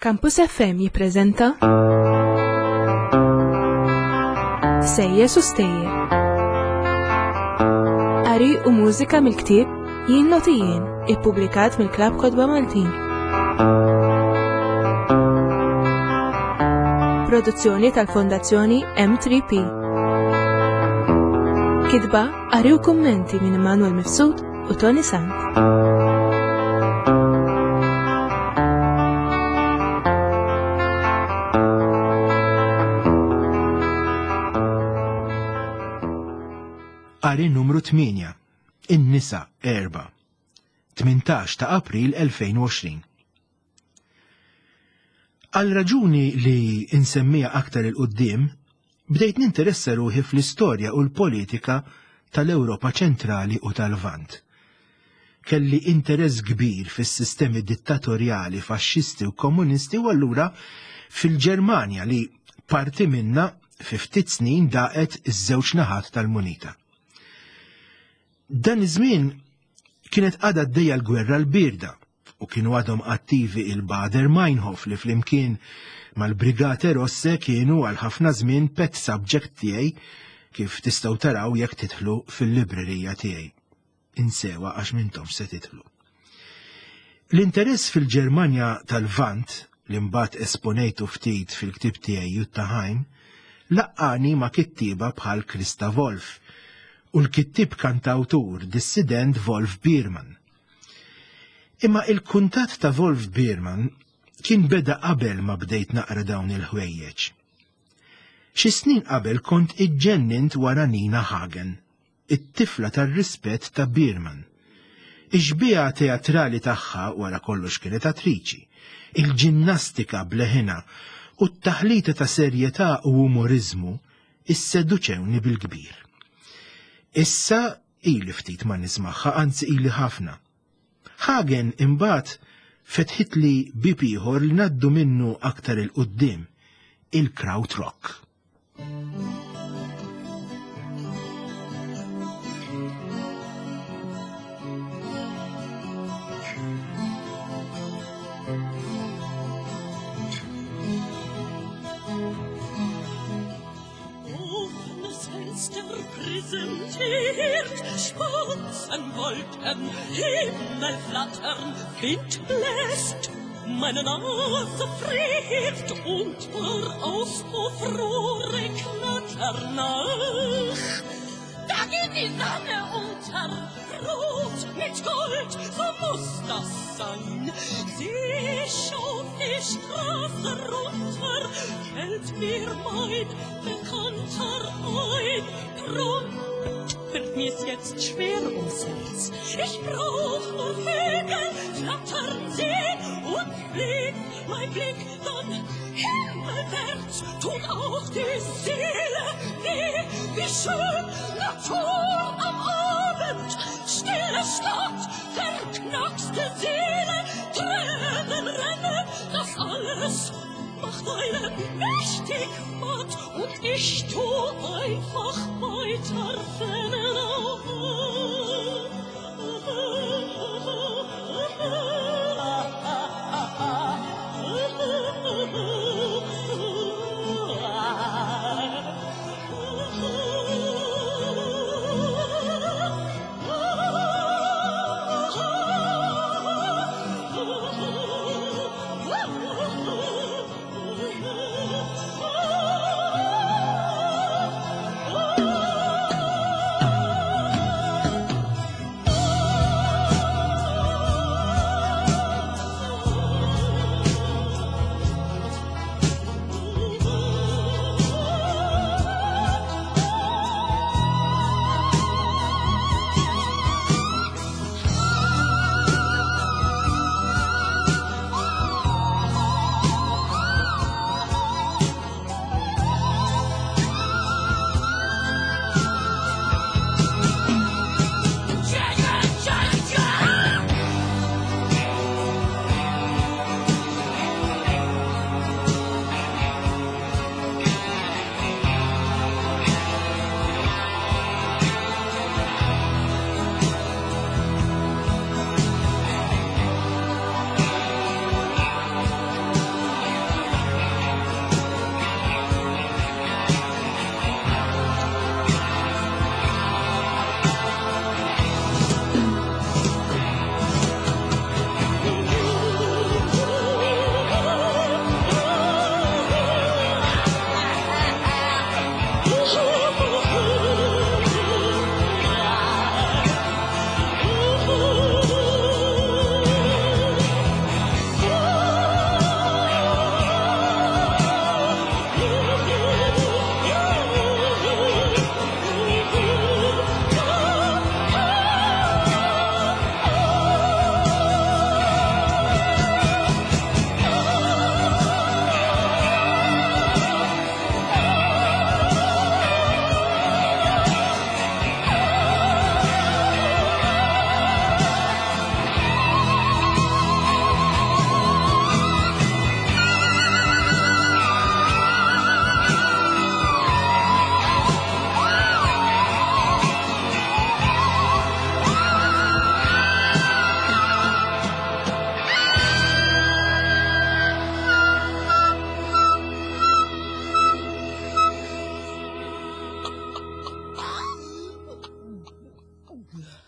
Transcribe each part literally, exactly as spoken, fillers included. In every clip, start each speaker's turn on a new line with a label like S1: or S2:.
S1: Campus F M jippreżenta Sejjes u Stejjer. Qari u mużika mill-ktieb Jien Notijien, ippubblikat mill-Klabb Kodba Maltin. Produzzjoni tal-Fondazzjoni M three P. Kitba, qari u kummenti minn Emanuel Mifsud u Tony Sant.
S2: Qari numru tminja, in-nisa erba', tmintax ta' April elfejn u għoxrin. Għal raġuni li insemmija aktar il-qudiem, bdejt ninteressa ruħi fl-istorja u l-politika tal-Ewropa ċentrali u tal-Lvant. Kelli interess kbir fis-sistemi dittatorjali, faxxisti u komunisti u allura fil-Ġermanja li parti minna fi ftit snin daqet iż-żewġ naħat tal-munita. Dan iż-żmien kienet għadha għaddejja l-gwerra l-birda u kienu għadhom attivi il-Bader Meinhof li flimkien mal-Brigate Rosse kienu għal ħafna żmien pet subject tiegħi kif tistgħu taraw jekk tidħlu fil-librerija tiegħi. Insewa għax m'intomx se tidħlu. L-interess fil-Ġermanja tal-Lvant li mbagħad esponejtu ftit fil-ktieb tiegħi Jutta Heim laqqani ma' kittieba bħal Christa Wolf u l-kittib kantawtur dissident Wolf Biermann. Imma il-kuntatt ta' Wolf Biermann kien beda qabel ma bdejt naqra dawn il-ħwejjeġ. Xi snin qabel kont iġġennint wara Nina Hagen, it-tifla tar-rispett ta' Biermann. Ix-xbieqa teatrali tagħha wara kollox kienet attriċi, il-ġinnastika bleħina u t-taħlita ta' serjetà u umoriżmu isseduċewni bil-kbir. Issa ili ftit ma nismaħħa, anzi ili ħafna. Hagen imbagħad fetħit li bib ieħor li naddu minnu aktar il-qudiem, il-Krautrock.
S3: Präsentiert Spatzenwolken, Himmel flattern, Wind bläst, meine Nase friert und voraus auf Rohre knattern nach. Da geht die Sonne unter, rot mit Gold, so muss das sein. Sie schaut die Straße runter, hält mir mein Bekannter ein. Drum wird mir's jetzt schwer ums Herz. Ich brauch nur Vögel, flattern sehen und fliegt mein Blick dann himmelwärts. Tut auch die Seele weh, wie schön Natur am Abend. Stille Stadt, verknackste Seele, Tränen rennen, das alles macht einen mächtig matt und ich tu einfach weiter rennen.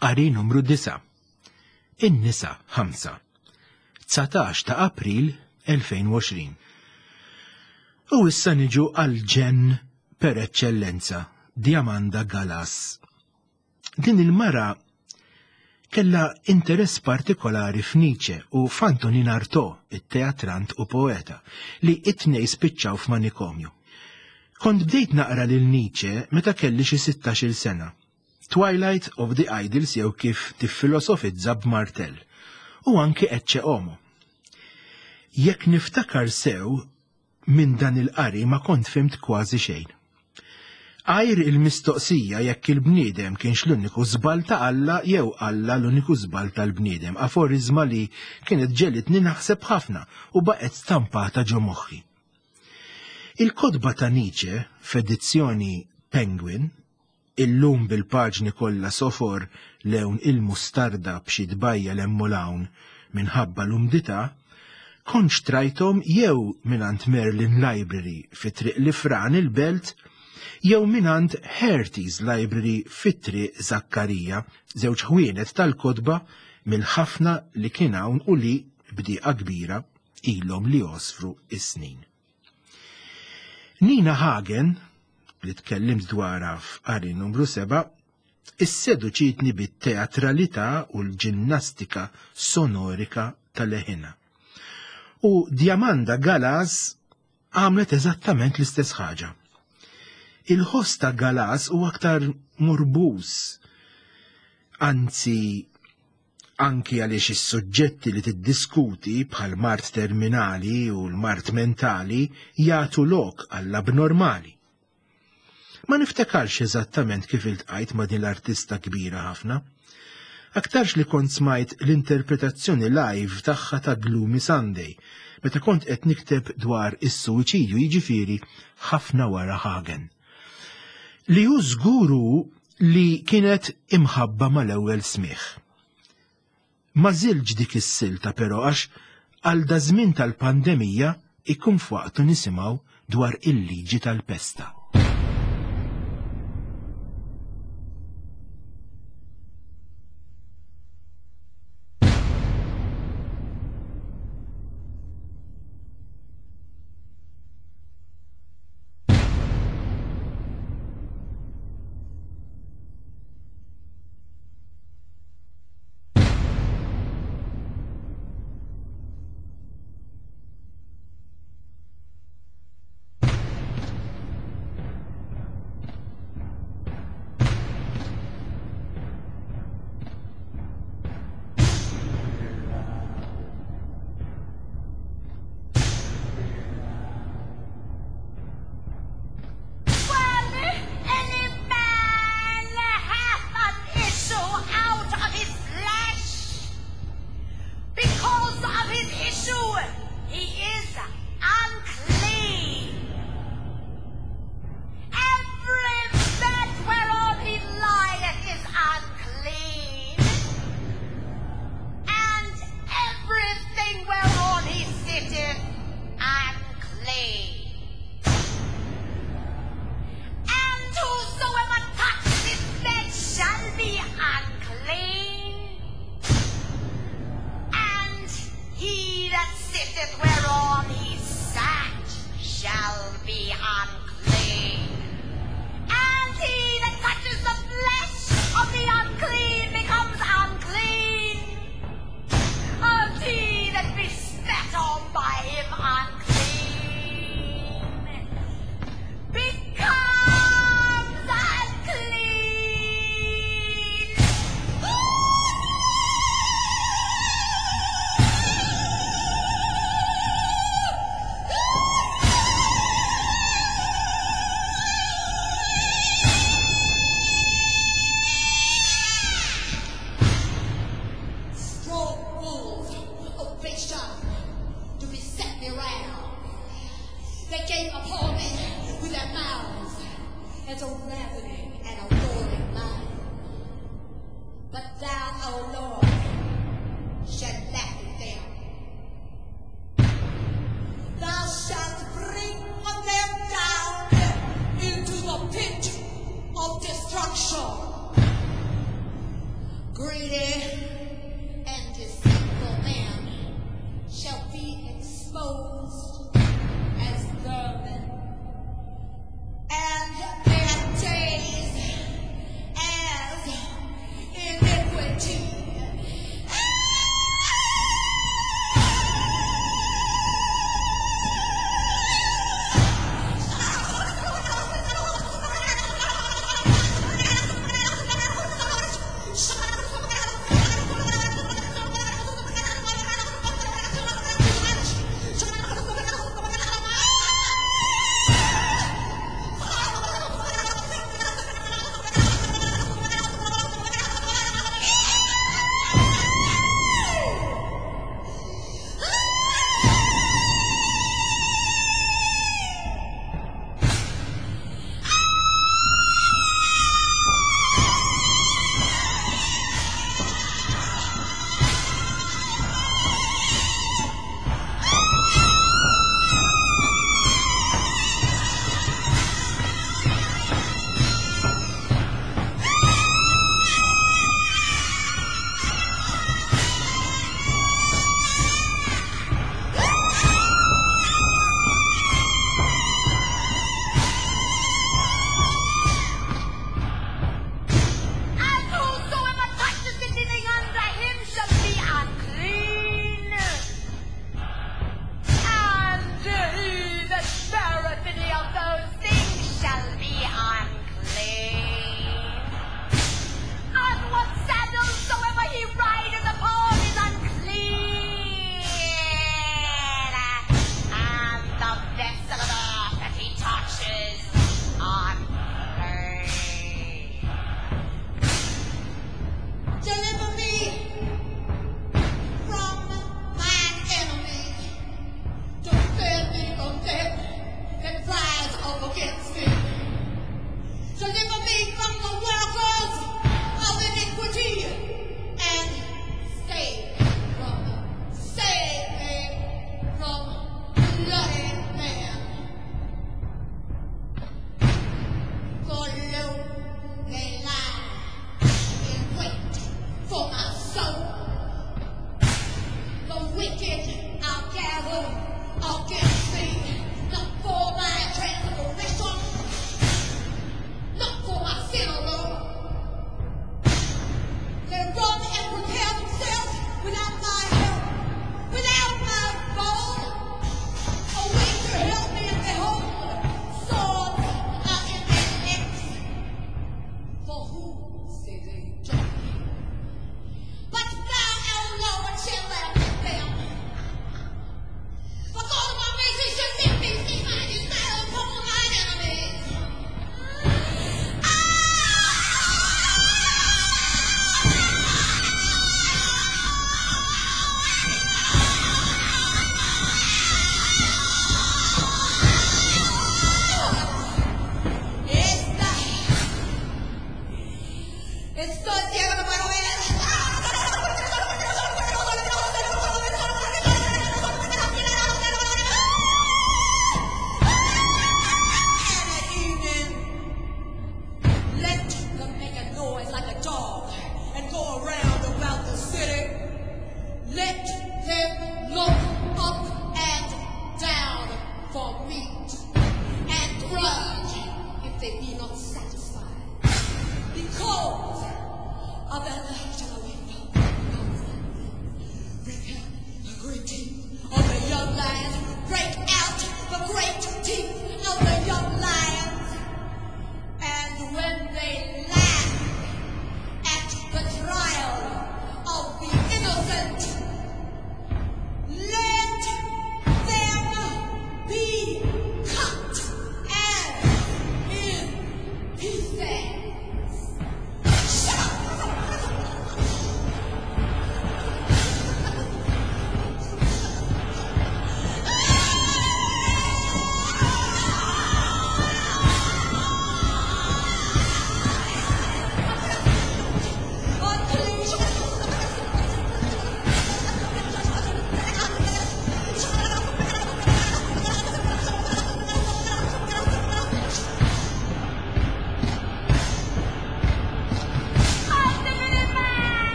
S2: Qari numru disa. In-nisa ħamsa. tsatax ta' April elfejn u għoxrin. U issa niġu għal-ġen per eccellenza, Diamanda Galas. Din il-mara kella interess partikolari f'Nietzsche u f'Antonin Artaud, it-teatrant u poeta, li it-tnej spiċċaw f'manikomju. Kont bdejt naqra lil Nietzsche meta kelli xi sittax-il sena. Twilight of the Idols jew kif tiffilosofizza b'Martell, u anke Ecce Homo. Jekk niftakar sew, minn dan il-qari ma kont fimt kważi xejn. Għajr il-mistoqsija jekk il-bniedem kienx l-uniku żball ta' Alla jew Alla l-uniku żball tal-bniedem, aforizma li kienet ġelitni naħseb ħafna u baqgħet stampata ġo moħħi. Il-kodba ta' Nietzsche f'edizzjoni Penguin, illum bil-paġni kollha sofor lewn il-mustarda b'xi dbajja l-emmolawn minħabba l-umdità, kont xtrajthom jew minant Merlin Library fit-triq Lifran il-Belt, jew minant Herties Library fit-triq Zakkarija, żewġ ħwienet tal-kodba mill-ħafna li kien hawn u li bdieqa kbira ilhom li josfru is-snin. Nina Hagen, li tkellimt dwarha f'qari numru seba', isseduċitni bit-teatralità u l-ġinnastika sonorika tal-leħina. U Diamanda Galas għamlet eżattament l-istess ħaġa. Il-ħoss ta' Galas u aktar murbus, anzi anki għaliex is-suġġetti li tiddiskuti bħal mart terminali u l-mart mentali jagħtu lok għall-abnormali. Ma niftakarx eżattament kif iltqajt ma' din l-artista kbira ħafna. Aktarx li kont smajt l-interpretazzjoni live tagħha ta' Gloomy Sunday, meta kont qed nikteb dwar is-suwiċidju jiġifieri ħafna wara Hagen. Li hu żguru li kienet imħabba mal-ewwel smigħ. Ma żilx dik is-silta però għax għal da żmien tal-pandemija ikun f'waqtu nisimgħu dwar il-liġi tal-pesta.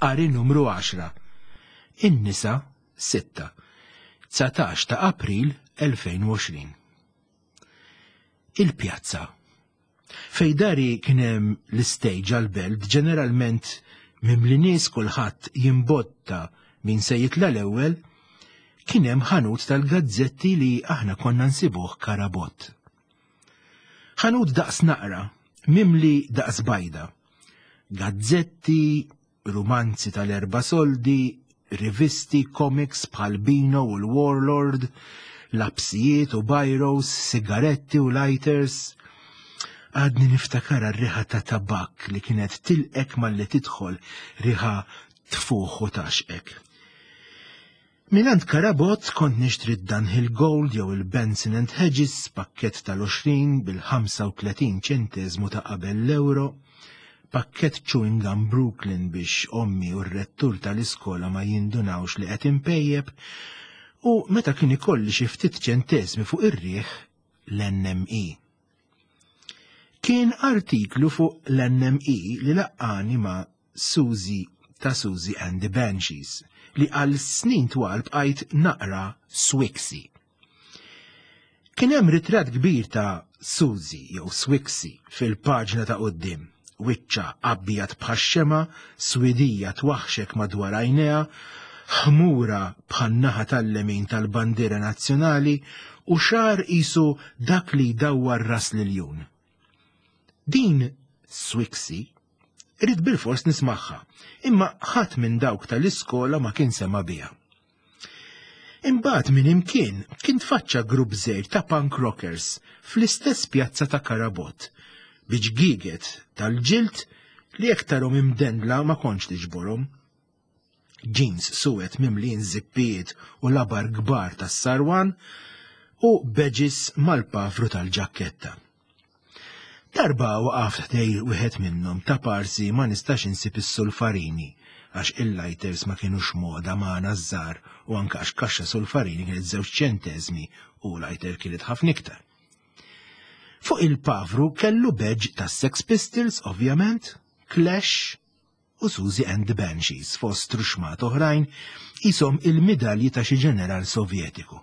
S2: Qari numru għaxra. In-nisa sitta. tsatax ta' April elfejn u għoxrin. Il-pjazza. Fej dari kien hemm l-istage għal-belt ġeneralment mimli nies kulħadd jimbotta min se jitla l-ewwel, kien hemm ħanut tal-gazzetti li aħna konna nsibuh karabott. Ħanut daqs naqra, mimli daqs bajda. Gazzetti, romanzi tal-erba soldi, rivisti, comics bħal Bino u l-Warlord, lapsijiet u bajros, sigaretti u lighters. Għadni niftakar r-riħa ta' tabak li kienet tilqek mal-li tidħol riħa tfuħ u taxqek. Minant karabot kont nixtri d-Dunhill Gold jew il-Benson and Hedges pakket tal-għoxrin bil-ħamsa u tletin ċentesmu ta' qabel l-euro, pakket chewing gum Brooklyn biex ommi u r-rettur tal-iskola ma jindunawx li qed impejjeb, u meta kien ikolli xi ftit ċentesmi fuq ir-rieħ l-N M E. Kien artiklu fuq l-N M E li laqqani ma' Susie ta' Susie and the Banshees li għal snin twal bqajt naqra Swixy. Kien hemm ritratt kbir ta' Susie jew Swixy fil-paġna ta' qudiem, wiċċa abjad bħax-xema, swidija twaħxek madwar għajnejha, ħmura bħan-naħa tal-lemin tal-bandiera nazzjonali u xar qisu dak li jdawwar ras liljun. Din Swixy Irid bil-fors nismaħħa, imma ħadd minn dawk tal-iskola ma kien sema biha. Imbagħad minn imkien kien tfaċċa grupp żgħir ta' punk rockers fl-istess pjazza ta' Karabot, biġġgieget tal-ġild li jekk tarhom imdendla ma kontx tiġborhom. Jeans suwed mimlin żippijiet u labar kbar tas-sarwan u beġis mal-pafru tal-ġakketta. Darba waqaf ħdejr wieħed minnhom ta' parsi ma nistax insib is-sulfarini għax il-lighters ma kienux moda magħna żgħar u anke għax kaxxa sulfarini kienet żewġ ċentesmi u lighter kienet ħafna iktar. Fuq il-pavru kellu beġ ta' Sex Pistols, ovvjament, Clash u Susie and the Banshees fost truxmat oħrajn ishom il-midalji ta' xi ġeneral Sovjetiku.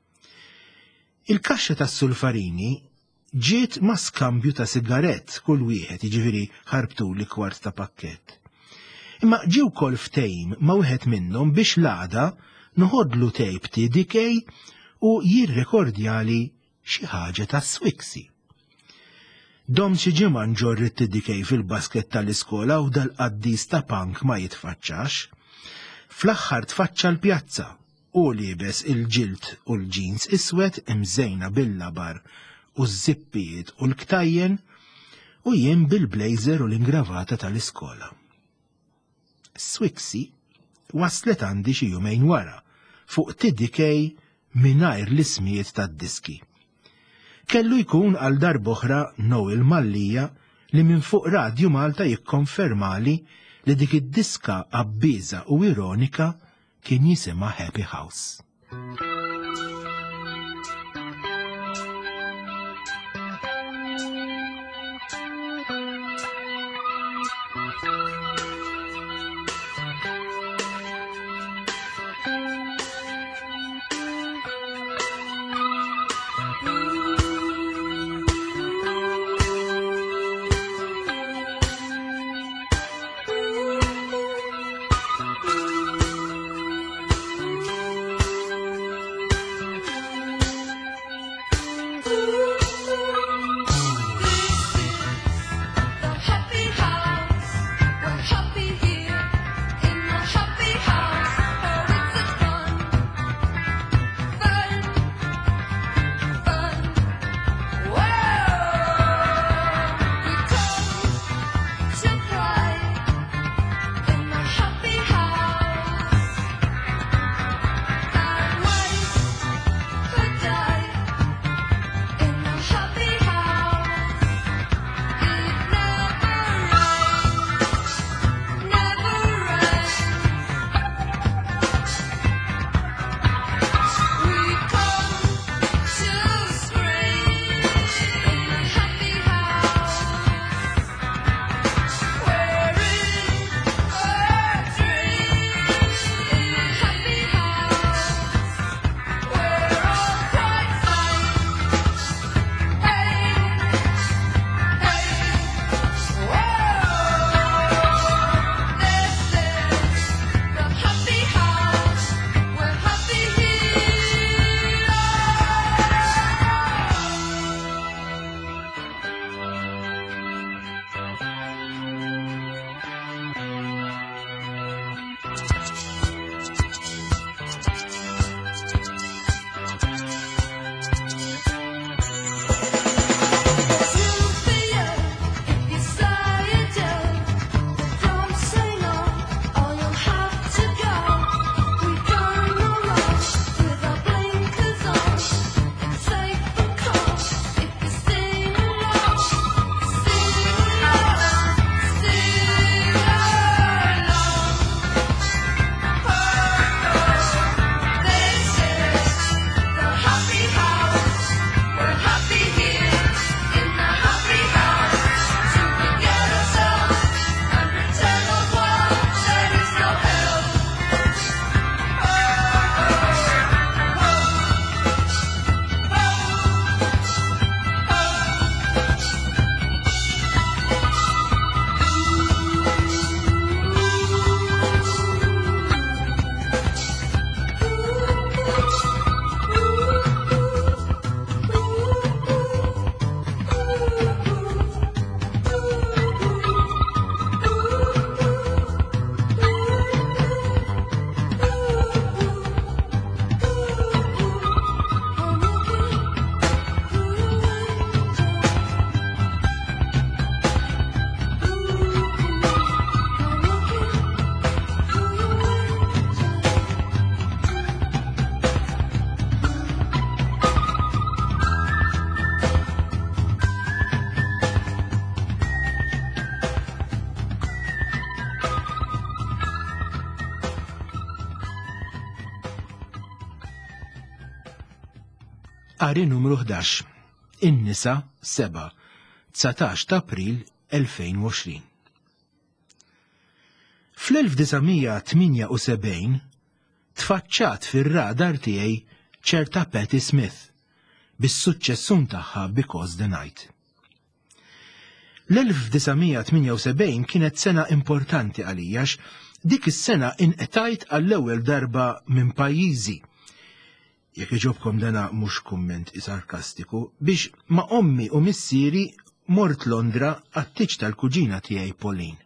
S2: Il-kaxxa tas-sulfarini ġiet ma' skambju ta' sigarett kull wieħed, jiġifieri ħarbtu li kwart ta' pakkett. Imma ġie wkoll ftehim ma' wieħed minnhom biex l-għada noħodlu tejp T D K u jirrekordjali xi ħaġa ta' Swixy. Dom xi ġimgħa nġorr it-T D K fil-basket tal-iskola u dal-qaddis ta' punk ma jitfaċċax. Fl-aħħar tfaċċa l-pjazza u liebes il-ġild u l-ġins iswed imżejna bil-labar u z-zippijiet u l-ktajjen u jien bil-blazer u l-ingravata tal-iskola. Swixy waslet għandi xi jumejn wara fuq T D K mingħajr l-ismijiet tad-diski. Kellu jkun għal darb'oħra Noel Mallija li minn fuq Radju Malta jikkonfermali li dik id-diska abbiża u ironika kien jisimha Happy House. Qari numru ħdax. In-nisa seba' tsatax ta' April elfejn u għoxrin. fl-elf disajn tminja u sebgħin tfaċċat fir-radar tiegħi ċerta Patti Smith bis-suċċessun tagħha Because the Night. L-elf disajn tminja u sebgħin kienet sena importanti għalija dik is-sena inqetajt għall-ewwel darba minn pajjiżi. Jekk iġobkom dana mhux kumment sarkastiku, biex ma' ommi u missieri mort Londra għat-tiġ tal-kuġina tiegħi Pauline.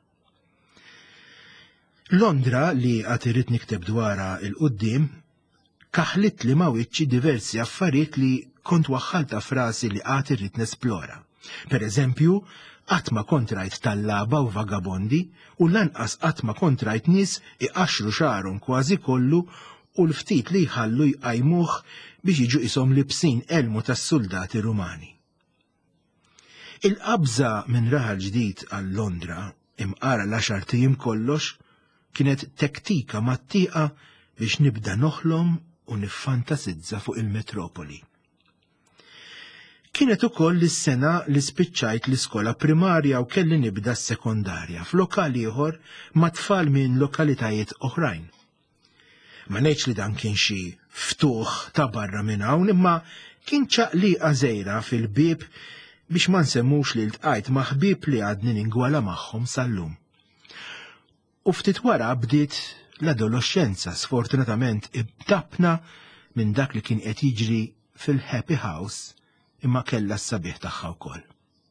S2: Londra li għad irid nikteb dwarha il-qudiem kaħlit li ma' wiċċi diversi affarijiet li kont waħħalta frasi li għad irrid nesplora. Pereżempju, qatt ma kont rajt tallaba u vagabondi u lanqas qatt ma kont rajt nies iqaxxru xarhom kważi kollu u l-ftit li jħallu jqajmuh biex jiġu qishom libsin elmu tas-soldati Rumani. Il-qabża minn raħal ġdid għal Londra imqara l-għaxar tiem kollox kienet tektika mattieqa biex nibda noħlom u niffantasizza fuq il-metropoli. Kienet ukoll is-sena li spiċċajt l-iskola primarja u kelli nibda s-sekondarja f'lokal ieħor ma' tfal minn lokalitajiet oħrajn. Ma ngħidx li dan kien xi ftuħ ta' barra minn hawn, imma kien ċaqliqa żgħira fil-bieb biex ma nsemmux li ltqajt ma' ħbieb li għadni ningwala magħhom sal-lum. U ftit wara bdiet l-adolescenza sfortunatament ibtabna minn dak li kien qed jiġri fil-Happy House imma kellha s-sabiħ tagħha wkoll.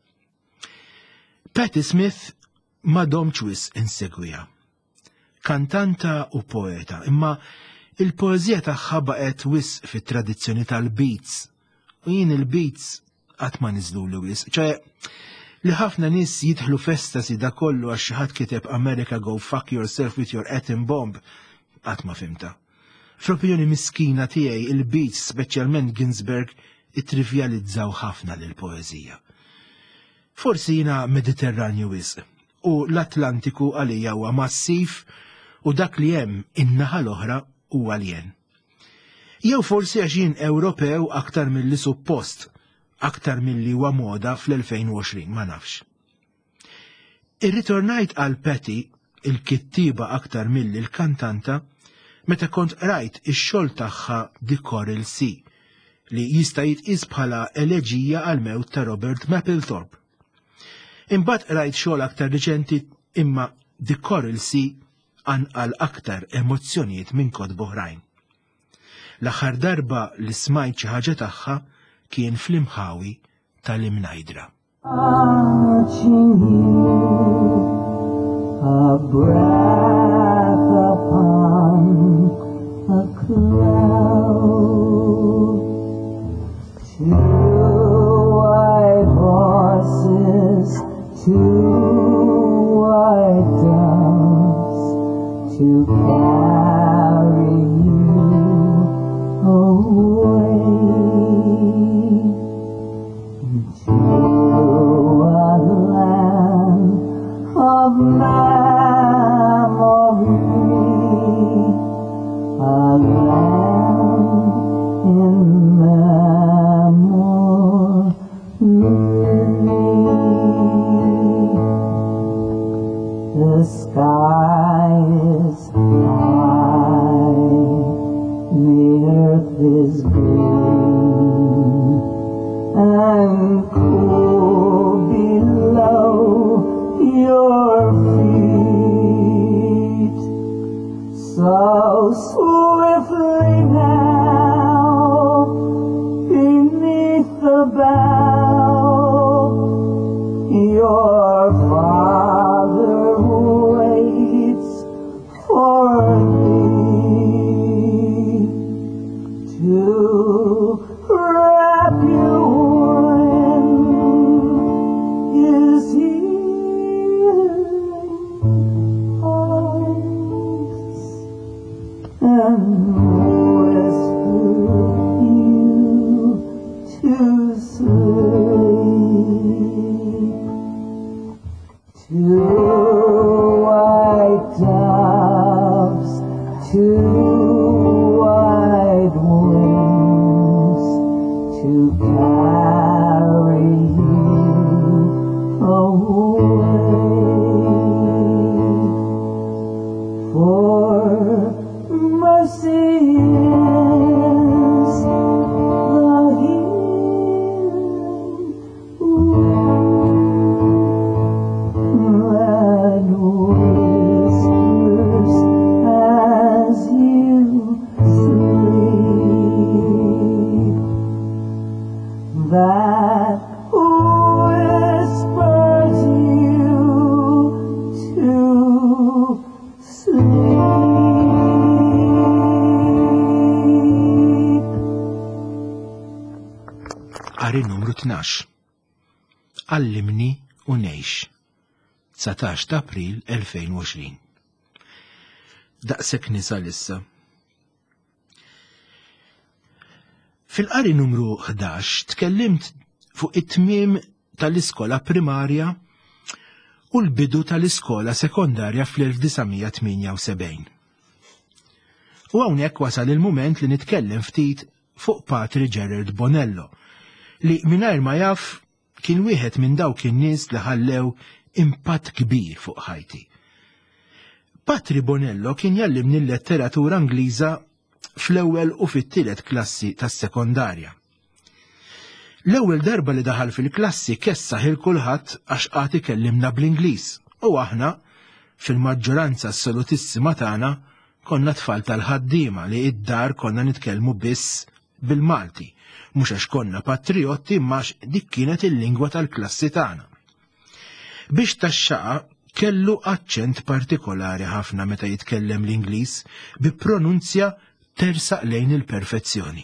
S2: Patti Smith ma domx wisq insegwiha. Kantanta u poeta, imma il-poeżija tagħha baqgħet wisq fit-tradizzjoni tal-beats u jien il-beats qatt ma niżluli wisq, ċe li ħafna nies jidħlu festasi da kollu għax xi ħadd kiteb America go fuck yourself with your atom bomb qatt ma fimta. Fl-opinjoni miskina tiegħi il-beats, speċjalment Ginsberg, ittrivjalizzaw ħafna lill-poeżija. Forsi jiena Mediterranju wisq u l-Atlantiku għalija huwa massiv u dak li hemm in-naħa l-oħra huwa alien. Jew forsi għax jien Ewropew aktar milli suppost, aktar milli huwa moda fl-elfejn u għoxrin, ma nafx. Irritornajt għal Patti, il-kittiba aktar milli l-kantanta, meta kont rajt ix-xogħol tagħha The Coral Sea li jista' jitqies bħala eleġija għal mewt ta' Robert Mapplethorpe. Imbagħad rajt xogħol aktar riċenti imma The Coral Sea għanqal aktar emozzjonijiet minn kotb oħrajn. L-aħħar darba li smajt xi ħaġa tagħha kien fl-imħawi tal-imnajdra. A breath upon a cloud, two white horses, two white doves, to carry you away to a land of memory, a land in memory. The sky is high, the earth is green, and cool below your feet. So swiftly now, beneath the bough, your father waits for thee to wrap you in his healing arms. tnax. Allimni u ngħix. tsatax ta' April elfejn u għoxrin. Daqshekk nisal issa. Fil-qari numru ħdax tkellimt fuq it-tmiem tal-iskola primarja u l-bidu tal-iskola sekondarja fl-elf disajn tminja u sebgħin. U hawnhekk wasal il-mument li nitkellem ftit fuq Patri Gerard Bonello, li mingħajr ma jaf kien wieħed minn dawk in-nies li ħallew impatt kbir fuq ħajti. Patri Bonello kien jallimni l-letteratura Ingliża fl-ewwel u fit-tielet klassi tas-sekondarja. L-ewwel darba li daħal fil-klassi kessaħ il-kulħadd għax qatt ikellimna bl-Ingliż u aħna fil-maġġoranza assolutissima tagħna konna tfal tal-ħaddiema li id-dar konna nitkellmu biss bil-Malti, mhux għax konna patriotti imma dik kienet il-lingwa tal-klassi tagħna. Biex taxxaqa kellu aċċent partikolari ħafna meta jitkellem l-Ingliż bi pronunzja tersaq lejn il-perfezzjoni.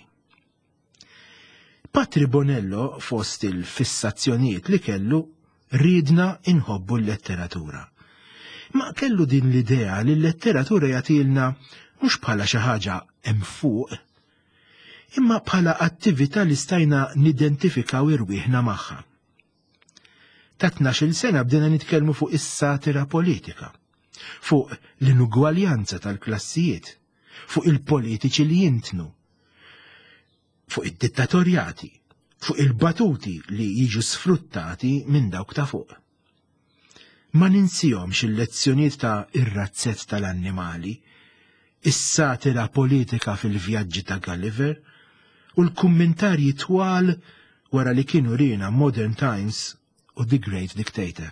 S2: Patri Bonello fost il-fissazzjonijiet li kellu ridna inħobbu l-letteratura. Ma kellu din l-idea li l-letteratura jagħtilna mhux bħala xi ħaġa hemm fuq, imma bħala attività li stajna nidentifikaw irwieħna magħha. Ta' tnax-il sena bdejna nitkellmu fuq is-satira politika, fuq l-inugwaljanza tal-klassijiet, fuq il-politiċi li jintnu, fuq id-dittatorjati, fuq il-batuti li jiġu sfruttati minn dawk ta' fuq. Ma ninsihomx il-lezzjonijiet ta' ir-razzett tal-annimali, is-satira politika fil-vjaġġi ta' Gulliver u l-kummentarji twal wara li kienu rina Modern Times u The Great Dictator.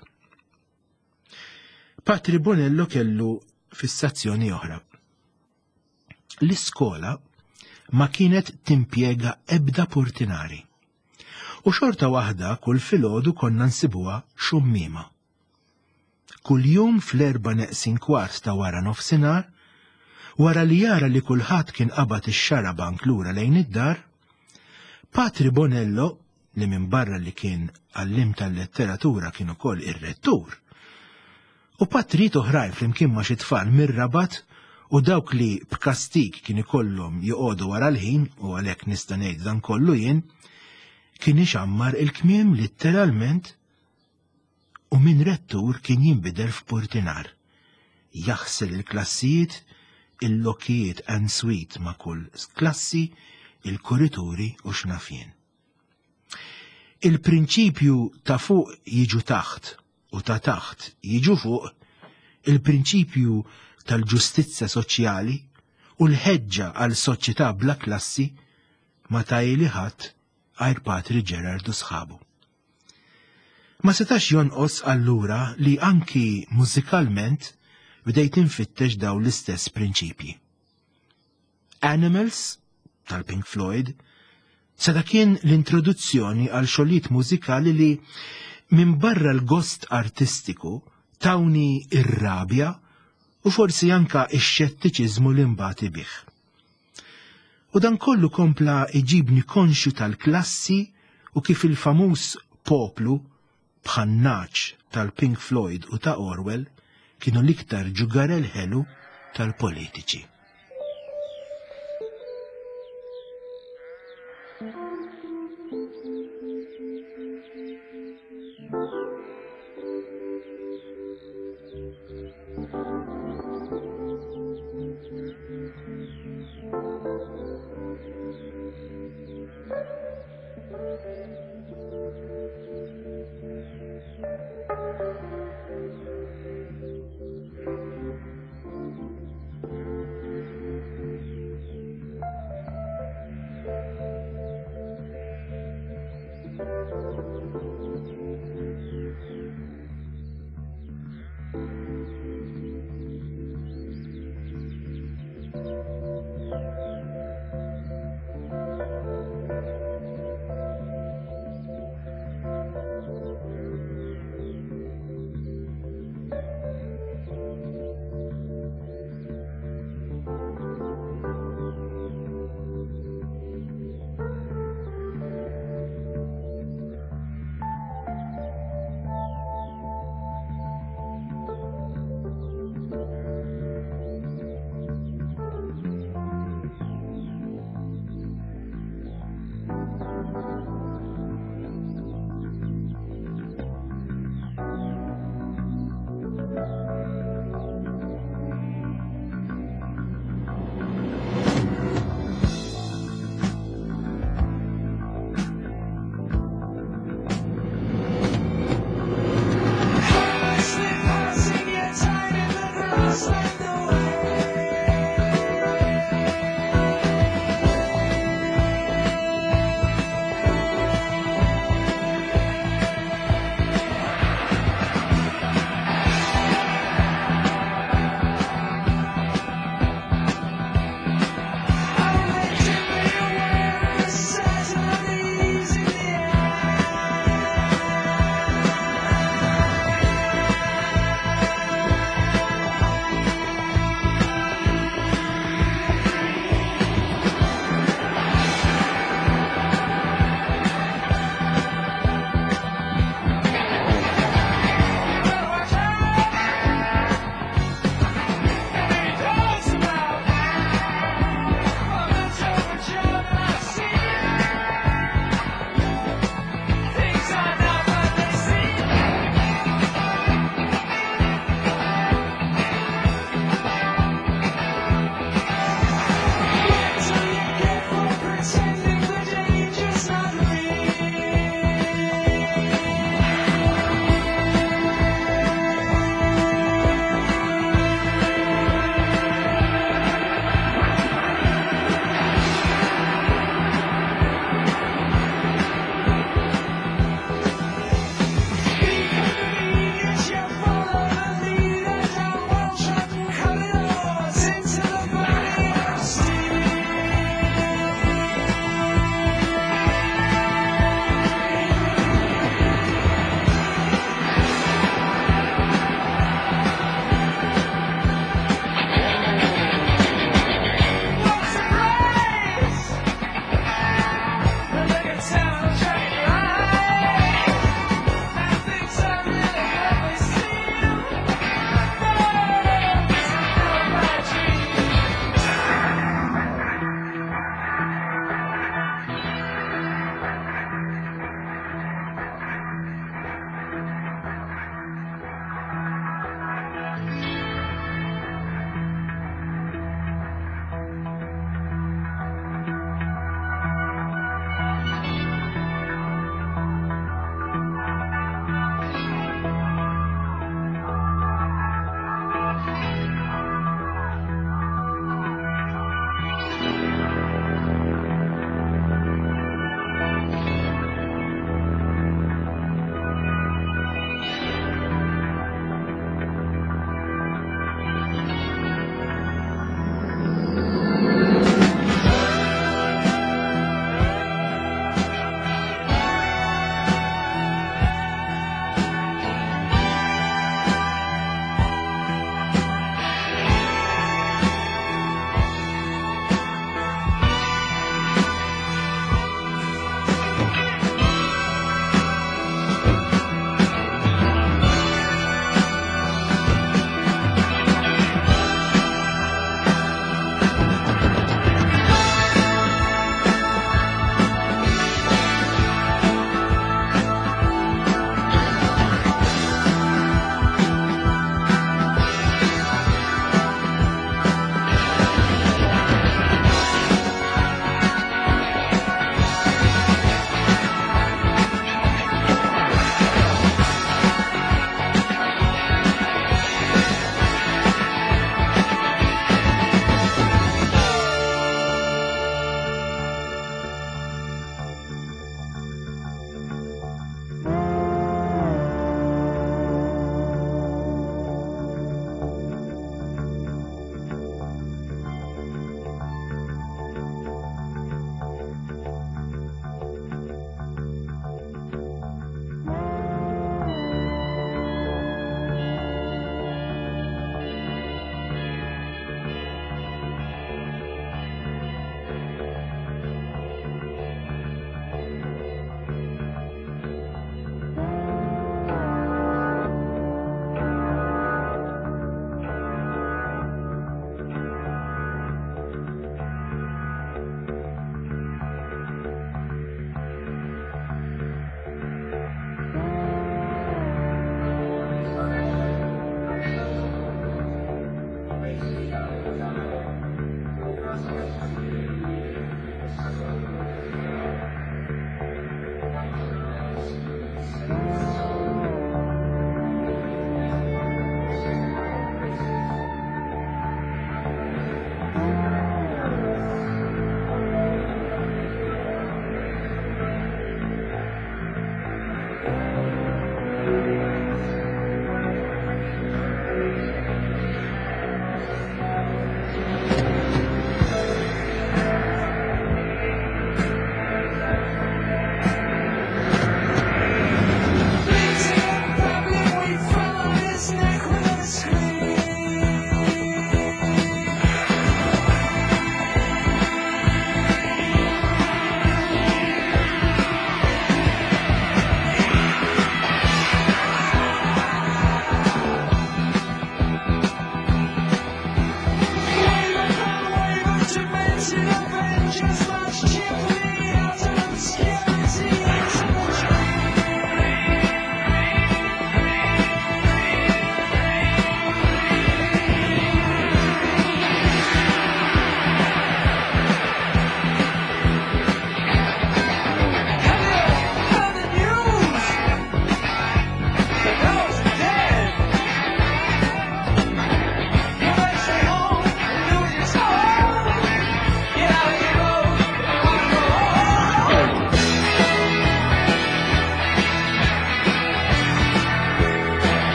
S2: Patri Bonello kellu fissazzjoni oħra. L-iskola ma kienet timpjega ebda portinari. U xorta waħda kull filgħodu konna nsibuha xummima. Kull jum fl-erba' neqsin kwart ta' wara nofsinhar, wara li jara li kulħadd kien qabad ix-xarabank lura lejn id-dar, Patri Bonello, li minn barra li kien għallim tal-letteratura kien ukoll ir-rettur, u patrit oħrajn flimkien ma' xi tfal mir-Rabat u dawk li b'kastig kien ikollhom joqogħdu wara l-ħin u għalhekk nista' ngħid dan kollu jien, kien ixammar il-kmiem litteralment u minn rettur kien jinbidel f'portinar. Jaħsel il-klassijiet, il-lokkijiet answit ma' kull klassi, il-kurituri u x'nafien. Il-prinċipju ta' fuq jiġu taħt u ta' taħt jiġu fuq, il-prinċipju tal-ġustizzja soċjali u l-ħeġġa għal soċjetà bla klassi ma tajli ħadd għajr Patri Gerard u sħabu. Ma setax jonqos allura li anki mużikalment bdejt infittex daw l-istess prinċipji. Animals tal-Pink Floyd sada kien l-introduzzjoni għal xogħlijiet mużikali li minn barra l-gost artistiku tawni ir-rabja u forsi anka ix-xettiċiżmu li mbagħad bih. U dan kollu kompla iġibni konxju tal-klassi u kif il-famuż poplu bħannaċ tal-Pink Floyd u ta' Orwell kienu l-iktar ġugarel ħelu tal-politiċi.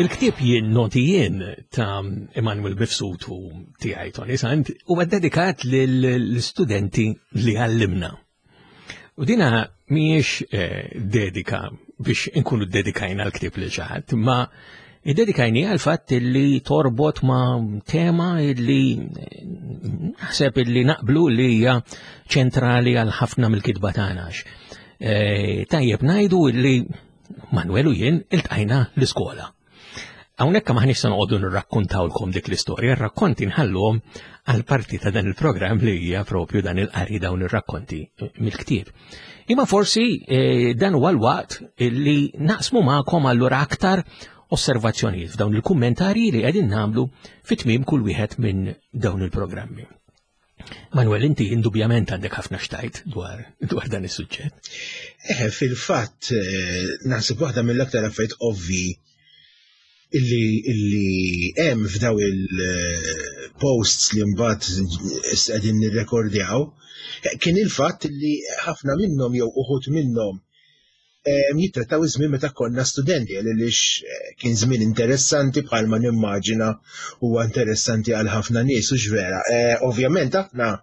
S4: Il-ktieb jien noti jien ta' Emanuel Bifsut u tiegħi Tony Sant huwa dedikat lill-studenti li għallimna. U dina mhijiex dedika biex inkunu dedikajna l-ktieb li ġaħat, ma id-dedikajni għal-fatt li torbot ma' tema li naħseb li naqblu li hija ċentrali għal ħafna mill-kitba tagħna. Tajjeb ngħidu li Manuel u jien iltqajna l-iskola. Hawnhekk maħniex se noqogħdu nirrakkuntawlkom dik l-istorja, r-rakkonti nħallhom għal parti ta' dan il-programm li hija propju dan il-qari dawn ir-rakkonti mill-ktieb. Imma forsi dan huwa l-waqt li naqsmu magħkom allura aktar osservazzjonijiet f'dawn il-kummentarji li qegħdin nagħmlu fit-tmiem kull wieħed minn dawn il-programmi. Manuel, inti indubjament għandek ħafna xtajt dwar, dwar dan is-suġġett.
S2: Eh, fil-fatt, naħseb waħda mill-aktar affarijiet ovvi illi illi hemm f'daw il-posts li mbagħad qegħdin nirrekordjaw kien il-fatt li ħafna minnhom jew uħud minnhom jittrattaw iż-żmien meta konna studenti għaliex kien żmien interessanti bħalma nimmaġina huwa interessanti għal ħafna nies u x'vera. Ovvjament aħna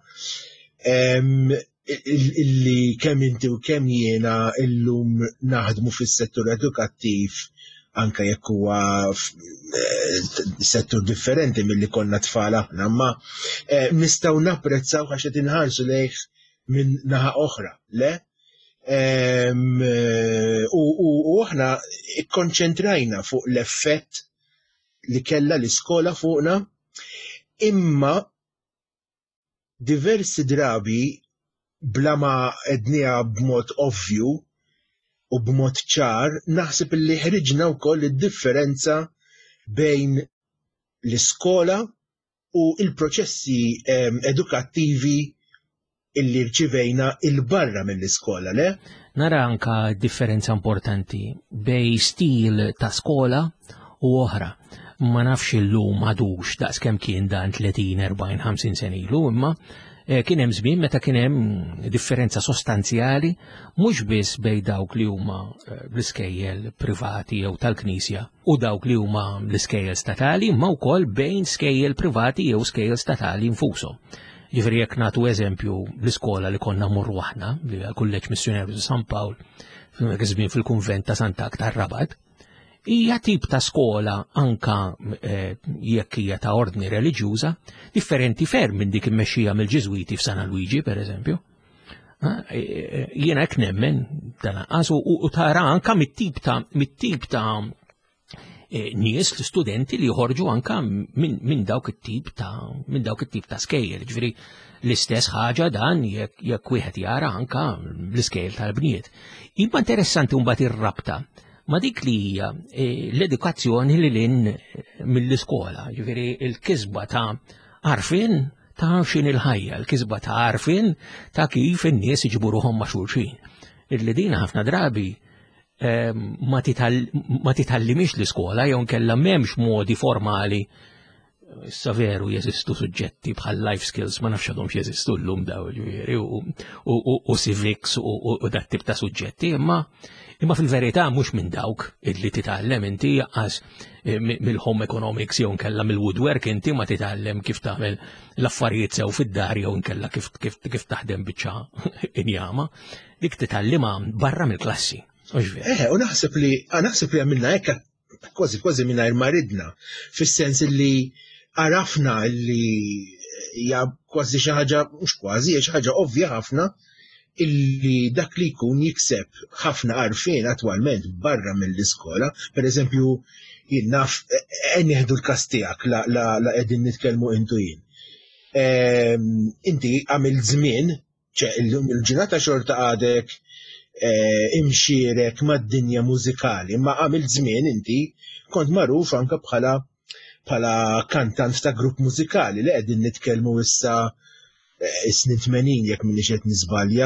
S2: illi kemm inti u kemm jiena illum naħdmu fis-settur edukattiv anke jekk huwa settur differenti milli konna tfal aħna, ma nistgħu napprezzaw għax qed inħarsu lejh minn naħa oħra, le? U aħna ikkonċentrajna fuq l-effett li kellha l-iskola fuqna, imma diversi drabi bla ma qedniha b'mod ovvju u b'mod ċar, naħseb li ħriġna wkoll id-differenza bejn l-iskola u l-proċessi edukattivi illi rċivejna il-barra mill-iskola, le?
S4: Nara anka differenza importanti bej stil ta' skola u oħra. Ma nafx illum għadux daqskemm kien dan tletin, erbgħin, ħamsin sen ilu, imma kien hemm żmien meta kien hemm differenza sostanzjali mhux biss bejn dawk li huma l-iskejjel privati jew tal-Knisja u dawk li huma l-iskejjel statali, imma wkoll bejn skejjel privati jew skejjel statali nfushom. Ġifieri jekk nagħtu eżempju l-iskola li konna mmorru aħna, li hija Kulleġġ Missjonerju ta' San Pawl, żmien fil-Kunvent ta' Santak tar-Rabat, hija tip ta' skola anka jekk hija ta' ordni reliġjuża differenti ferm minn dik immexxija mill-Ġiżwiti f'Sana Luigi pereżempju. Jiena hekk nemmen tal-anqas u tara anka mit-tip ta' mit-tip ta' nies l-studenti li joħorġu anka minn dawk it-tip ta' minn dawk it-tip ta' skejjel. Ġifieri l-istess ħaġa dan jekk wieħed jara anka l-iskejjel tal-bniet. Imma interessanti mbagħad ir-rabta ma dik li hija l-edukazzjoni li lin mill-iskola, ġifieri l-kisba ta' għarfien ta' xin il-ħajja, l-kisba ta' għarfien ta' kif in-nies iġibu ruħhom ma' xulxin. Illi din ħafna drabi ma titallimix l-iskola jew nkella m'hemmx modi formali. Issa veru jeżistu suġġetti bħal life skills ma nafx għadhom jeżistu llum daw ġifieri u civics u dat tip ta' suġġetti, imma Imma fil-verità mhux minn dawk illi titgħallem inti jaqqas mill-home economics jew nkella mill-woodwork inti ma titgħallem kif tagħmel l-affarijiet sew fid-dar jew nkella kif kif taħdem biċċa injama, dik titgħallimha barra mill-klassi.
S2: Eh, u naħseb li naħseb li għamilna hekk kważi kważi mingħajr ma ridna, fis-sens li arafna li hija kważi xi ħaġa mhux kważi hija xi ħaġa ovvja ħafna illi dak li jkun jikseb ħafna għarfien attwalment barra mill-iskola, per eżempju, jien naf, nieħdu l-każ tiegħek la qegħdin nitkellmu intu jien. Inti għamil żmien, il-ġurnata xorta għadek imxierek mad-dinja mużikali, ma għamil żmien inti kont magħruf anke bħala bħala kantant ta' grupp mużikali li qegħdin nitkellmu issa is-snin tmenin jekk minni qed niżbalja.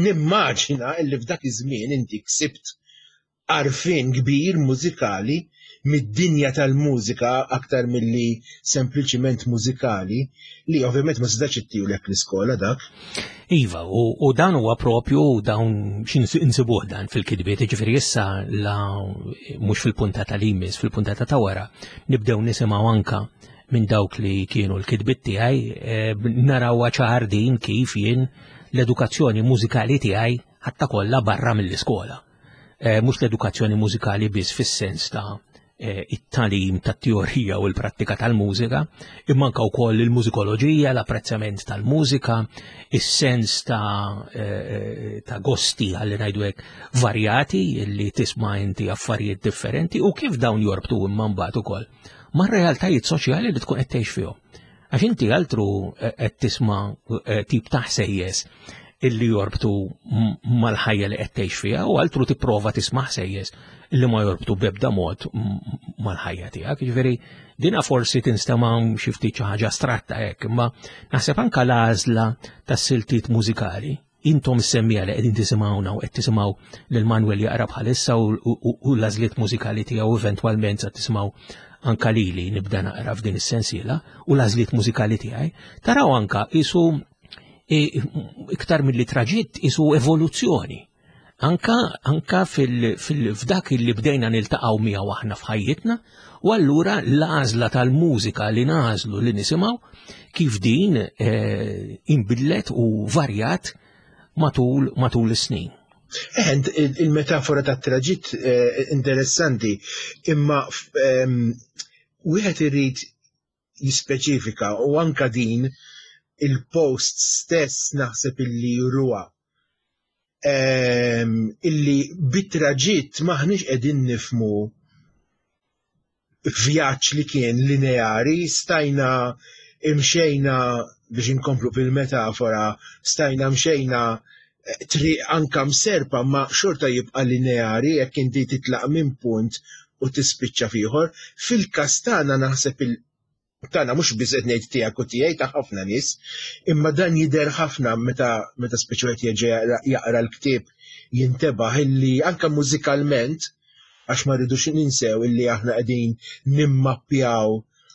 S2: Nimmaġina li f'dak iż-żmien inti ksibt għarfien kbir mużikali mid-dinja tal-mużika aktar milli sempliċiment mużikali li ovvjament ma tistax ittijulek l-iskola dak.
S4: Iva, u, u dan huwa propju dawn xin insibuh dan fil-kidbiet, ġifieri issa la mhux fil-puntata li jmiss, fil-puntata ta' wara nibdew nisimgħu anka minn dawk li kienu l-kidbiet tiegħi e, naraw ċar din kif jien l-edukazzjoni mużikali tiegħi ħatta kollha barra mill-iskola. E, mhux l-edukazzjoni mużikali biss fis-sens ta' e, it-talim tat-teorija u l-prattika tal-mużika, imma anke wkoll il-mużikoloġija, l-apprezzament tal-mużika, is-sens ta' e, ta' gosti għalli ngħidu hekk varjati li tisma' inti affarijiet differenti u kif dawn jorbtu imma mbagħad ukoll mar-realtajiet soċjali li tkun qed tgħix fihom. Għax inti altru qed tisma' tip ta' ħsejjes illi jorbtu mal-ħajja li qed tgħix fiha u altru tipprova tisma' ħsejjes illi ma jorbtu b'ebda mod mal-ħajja tiegħek. Jiġifieri dina forsi tinstema' xi ftit xi ħaġa astratta hekk, imma naħseb anke l-għażla tas-siltiet mużikali intom semmija li qegħdin tisimgħuna u qed tisimgħu lil Manuel jaqra bħalissa u l-għażliet mużikali tiegħu eventwalment se tisimgħu anka lili nibda naqra f'din is-sensiela u l-għażliet mużikali tiegħi, taraw anka isu iktar milli traġitt isu evoluzzjoni. Anka anka f'dak li bdejna niltaqgħu miegħu aħna f'ħajjitna u allura l-għażla tal-mużika li nażlu li nisimgħu kif din inbidlet u varjat matul matul is-snin.
S2: Il-metafora tat traġitt interessanti, imma wieħed irid jispeċifika u anka din il-post stess naħseb illi juruha illi bit-traġitt maħniex qegħdin nifhmu vjaġġ li kien lineari, stajna imxejna biex inkomplu fil-metafora, stajna mxejna triq anka mserpa ma xorta jibqa' lineari jekk inti titlaq minn punt u tispiċċa fieħor. Fil-każ tagħna naħseb il tagħna mhux biss qed ngħid tiegħek u tiegħi ta' ħafna nies, imma dan jidher ħafna meta meta speċi wieħed jeġi jaqra l-ktieb jintebaħ illi anke mużikalment għax ma rridux ninsew illi aħna qegħdin nimmappjaw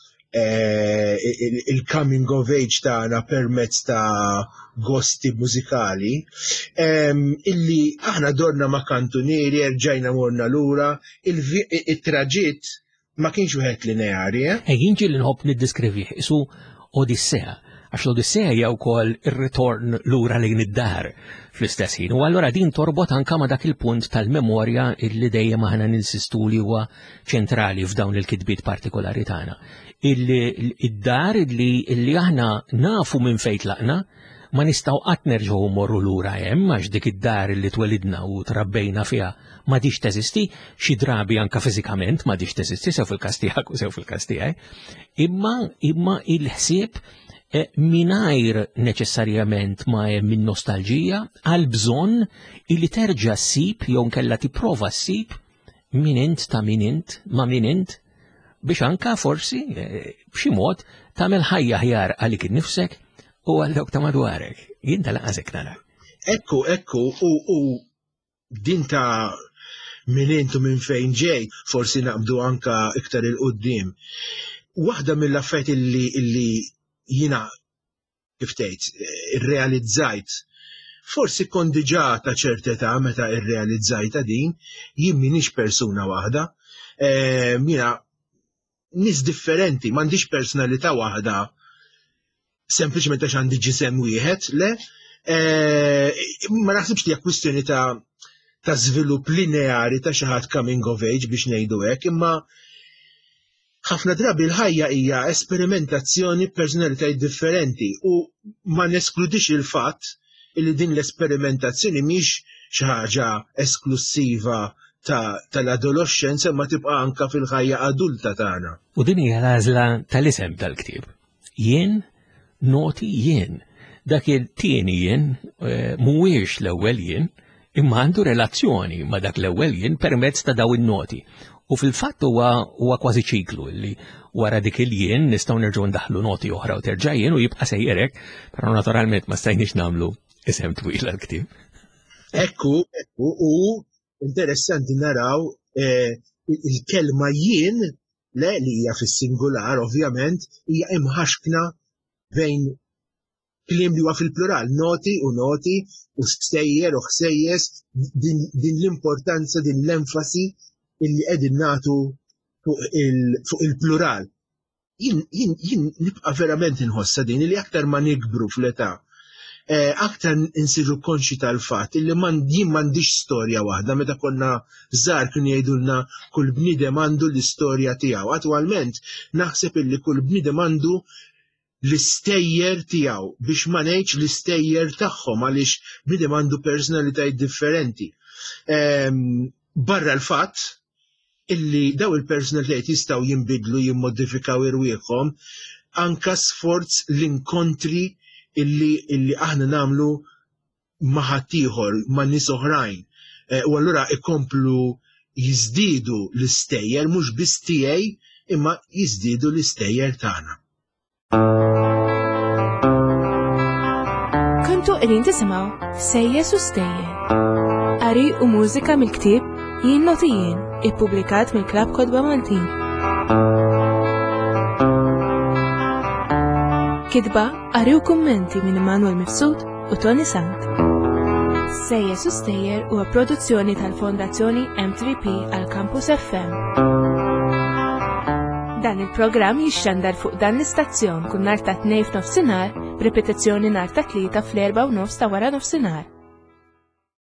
S2: il-coming of age tagħna permezz ta' gosti mużikali, illi aħna dorna ma' kantunieri, rġajna morna lura, il-traġitt ma kienx wieħed lineari.
S4: Jien ġieli nħobb niddiskrivih isu Odissea, għax l-Odissea hija wkoll ir-ritorn lura lejn id-dar fl-istess ħin. U allura din torbot anke ma' dak il-punt tal-memorja illi dejjem aħna ninsistu li huwa ċentrali f'dawn il-kitbiet partikolari tagħna. Id-dar li aħna nafu minn fejn tlaqna ma nistgħu qatt nerġgħu mmorru lura hemm għax dik id-dar li twelidna u trabbejna fiha ma dix teżisti, xi drabi anke fiżikament ma dix teżisti sew fil-każ tiegħek u sew fil-każ tiegħi, imma imma il-ħsieb mingħajr neċessarjament ma hemm min nostalġija għal bżonn illi terġa' ssib jew nkella tipprova ssib min int ta' min int ma' min int biex anka forsi b'xi mod tagħmel ħajja ħjar għalik innifsek u għal dawk ta' madwarek. Jien tal-qasek nara.
S2: Ekku, ekku, u u din ta' min int u minn fejn ġej forsi naqbdu anka iktar il-qudiem. Waħda mill-affarijiet illi illi jiena kif tgħid irrealizzajt forsi kon diġà ta' ċertità meta irrealizzajta din jien m'iniex persuna waħda. Jiena nis differenti, m'għandix personalità waħda sempliċement għax għandi ġisem wieħed, le, ma naħsibx li hija kwistjoni ta' ta' żvilupp lineari ta' xi ħadd coming of age biex ngħidu hekk, imma ħafna drabi l-ħajja hija esperimentazzjoni personalitajiet differenti u ma neskludix il-fatt li din l-esperimentazzjoni mhix xi ħaġa esklusiva tal-adolescenza ma tibqa' anka fil-ħajja adulta tagħna.
S4: U din hija l-għażla tal-isem tal-ktieb. Jien noti jien. Dak il-tieni jien mhuwiex l-ewwel jien, imma għandu relazzjoni ma' dak l-ewwel jien permezz ta' daw in-noti. U fil-fatt huwa huwa kważi ċiklu li wara dik il-jien nistgħu nerġgħu ndaħlu noti oħra u terġa' jien u jibqa' sejjerek, però naturalment ma stajniex nagħmlu isem twil għall-ktieb.
S2: Ekku, ekku, u interessanti naraw il-kelma jien, le li hija fis-singular ovvjament, hija imħaxkna bejn kliem li huwa fil-plural, noti u noti, u stejjer u ħsejjes, din, din l-importanza, din l-enfasi illi qegħdin nagħtu fuq il-plural. Jien jien jien nibqa' verament inħossa din li aktar ma nikbru fl-età, aktar insiru konxi tal-fatt illi jien m'għandix storja waħda, meta konna żgħar kienu jgħidulna kull bniedem għandu l-istorja tiegħu. Attwalment naħseb illi kull bniedem għandu l-istejjer tiegħu biex ma ngħidx l-istejjer tagħhom għaliex bniedem għandu personalitajiet differenti. Barra l-fatt illi daw il-personalitajiet jistgħu jinbidlu, jimmodifikaw irwieħhom, anka sforz l-inkontri illi illi aħna nagħmlu ma' ħaddieħor, ma' nies oħrajn. U allura ikomplu jiżdiedu l-istejjer mhux biss tiegħi imma jiżdiedu l-istejjer tagħna.
S1: Kontu qegħdin tisimgħu Sejjes u Stejjer. Qari u mużika mill-ktieb Jien Noti Jien, ippubblikat mill-Klabb Kodba Maltin. Kitba, qari u kummenti minn Emanuel Mifsud u Tony Sant. Sejjes u Stejjer huwa produzzjoni tal-Fondazzjoni M three P għal Campus F M. Dan il-programm jixxandar fuq dan l-istazzjon kun nhar ta' tnejn f'nofsinhar, b'ripetizzjoni nhar ta' tlieta fl-erba' u nofs ta' wara nofsinhar.